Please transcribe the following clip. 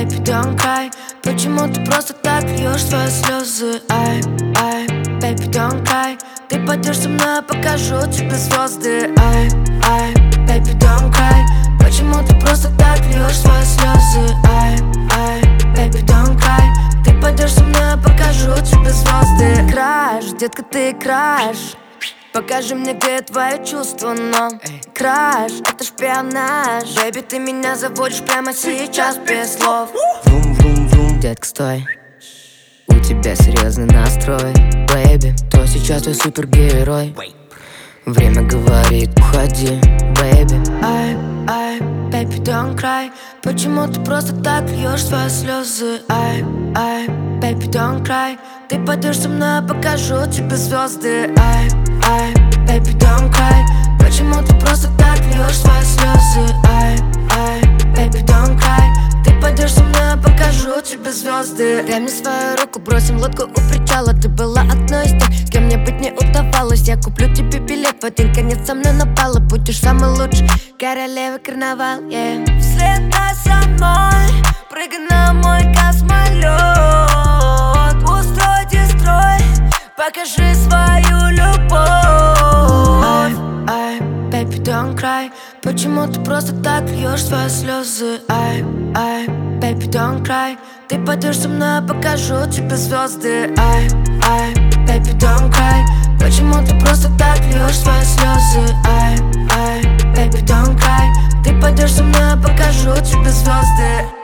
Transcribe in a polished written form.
baby, don't cry. Почему ты просто так льешь свои слезы? Ай, baby, don't cry. Ты пойдешь со мной, я покажу тебе звезды. Ай, baby, don't cry. Почему ты просто так льешь свои слезы? Ай, baby, don't cry. Ты пойдешь со мной, я покажу тебе звезды. Краш, детка, ты краш. Покажи мне, где твои чувства, но краш, это шпионаж. Бэйби, ты меня заводишь прямо сейчас без слов. Врум-врум-врум, детка, стой. У тебя серьезный настрой, бэйби, то сейчас ты супергерой. Время говорит, уходи, бэйби. Ай, baby, don't cry. Почему ты просто так льешь свои слезы? Ай, baby, don't cry. Ты пойдешь со мной, я покажу тебе звезды. Ай, baby, don't cry. Почему ты просто так льешь свои слезы? Ай, baby, don't cry. Ты пойдешь со мной, я покажу тебе звезды. Дай мне свою руку, бросим лодку у причала. Ты была одной из тех, с кем мне быть не удавалось. Я куплю тебе билет в один конец, со мной напала. Будешь самый лучший, королева карнавал, yeah. Вслед за мной, прыгай на мой космолет. Устройте строй, покажи свою любовь. Ай, baby, don't cry. Почему ты просто так льешь свои слезы? Ай, baby, don't cry. Ты пойдешь со мной, я покажу тебе звезды. Ай, baby, don't cry. Почему ты просто так льешь свои слезы? Ай, baby, don't cry. Ты пойдешь со мной, я покажу тебе звезды.